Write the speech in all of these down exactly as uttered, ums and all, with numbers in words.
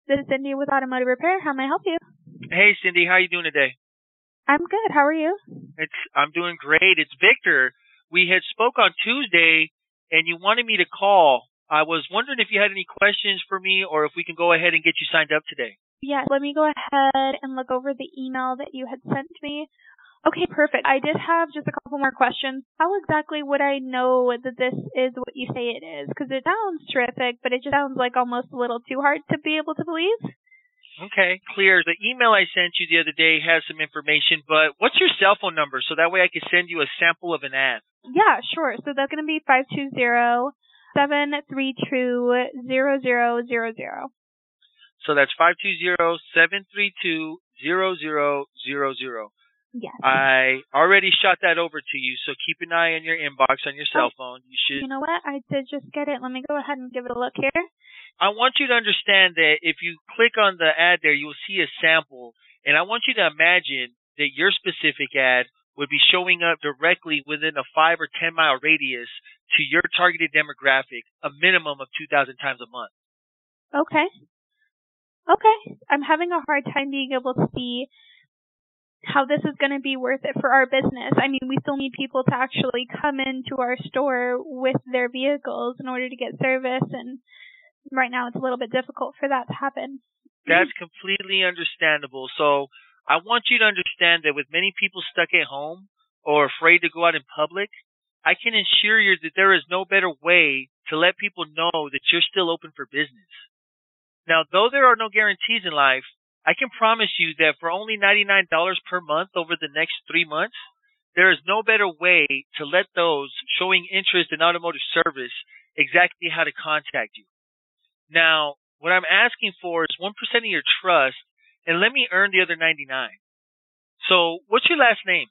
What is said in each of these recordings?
This is Cindy with Automotive Repair. How may I help you? Hey, Cindy, how you doing today? I'm good. How are you? It's I'm doing great. It's Victor. We had spoke on Tuesday, and you wanted me to call. I was wondering if you had any questions for me, or if we can go ahead and get you signed up today. Yeah, let me go ahead and look over the email that you had sent me. Okay, perfect. I did have just a couple more questions. How exactly would I know that this is what you say it is? Because it sounds terrific, but it just sounds like almost a little too hard to be able to believe. Okay, clear. The email I sent you the other day has some information, but what's your cell phone number so that way I can send you a sample of an ad? Yeah, sure. So that's going to be five two zero, seven three two, zero zero zero zero. So that's five two zero, seven three two, zero zero zero zero. Yes. I already shot that over to you, so keep an eye on your inbox on your cell Oh, phone. You should. You know what? I did just get it. Let me go ahead and give it a look here. I want you to understand that if you click on the ad there, you'll see a sample, and I want you to imagine that your specific ad would be showing up directly within a five or ten mile radius to your targeted demographic, a minimum of two thousand times a month. Okay. Okay. I'm having a hard time being able to see how this is going to be worth it for our business. I mean, we still need people to actually come into our store with their vehicles in order to get service, and right now it's a little bit difficult for that to happen. That's completely understandable. So I want you to understand that with many people stuck at home or afraid to go out in public, I can assure you that there is no better way to let people know that you're still open for business. Now, though there are no guarantees in life, I can promise you that for only ninety-nine dollars per month over the next three months, there is no better way to let those showing interest in automotive service exactly how to contact you. Now, what I'm asking for is one percent of your trust, and let me earn the other ninety-nine. So, what's your last name?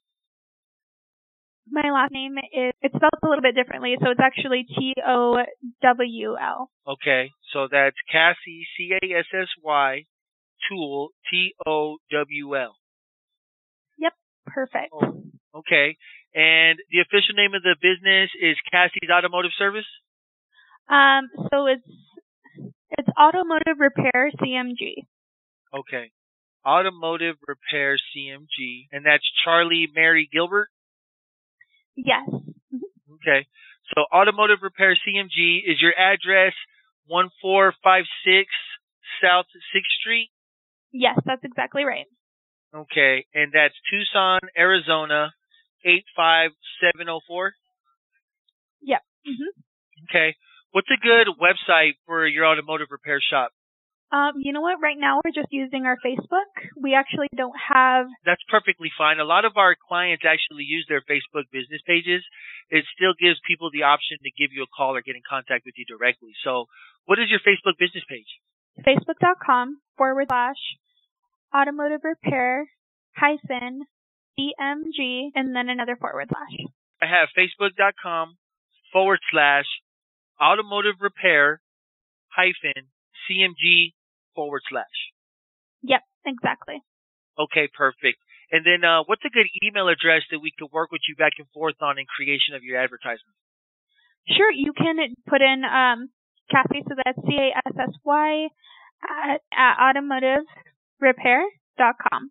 My last name is, it's spelled a little bit differently, so it's actually T O W L. Okay, so that's Cassie, C A S S Y, Tool, T O W L. Yep, perfect. Oh, okay, and the official name of the business is Cassie's Automotive Service? Um, so it's it's Automotive Repair C M G. Okay, Automotive Repair C M G, and that's Charlie Mary Gilbert? Yes. Okay, so Automotive Repair C M G, is your address one four five six South sixth Street? Yes, that's exactly right. Okay, and that's Tucson, Arizona, eight five seven zero four? Yep. Mm-hmm. Okay, what's a good website for your automotive repair shop? Um, you know what? Right now we're just using our Facebook. We actually don't have... That's perfectly fine. A lot of our clients actually use their Facebook business pages. It still gives people the option to give you a call or get in contact with you directly. So what is your Facebook business page? Facebook.com forward slash automotive repair hyphen C M G and then another forward slash. I have Facebook.com forward slash automotive repair hyphen C M G forward slash. Yep, exactly. Okay, perfect. And then uh, what's a good email address that we could work with you back and forth on in creation of your advertisement? Sure, you can put in um, Cassie, so that's C A S S Y at, at automotive repair dot com.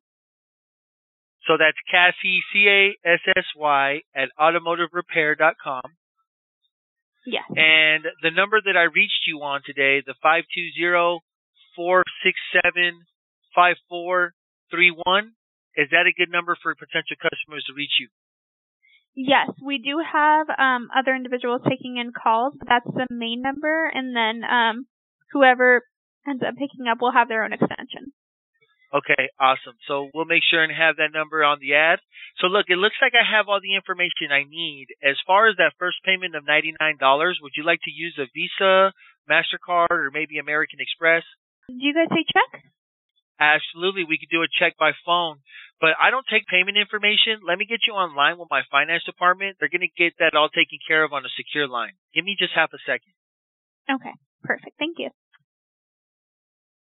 So that's Cassie, C A S S Y, at automotive repair dot com. Yes. And the number that I reached you on today, the five two zero, four six seven, five four three one, is that a good number for potential customers to reach you? Yes, we do have um, other individuals taking in calls, but that's the main number, and then um, whoever ends up picking up will have their own extension. Okay, awesome. So we'll make sure and have that number on the ad. So look, it looks like I have all the information I need. As far as that first payment of ninety-nine dollars, would you like to use a Visa, MasterCard, or maybe American Express? Do you guys take check? Absolutely. We could do a check by phone, but I don't take payment information. Let me get you online with my finance department. They're going to get that all taken care of on a secure line. Give me just half a second. Okay, perfect. Thank you.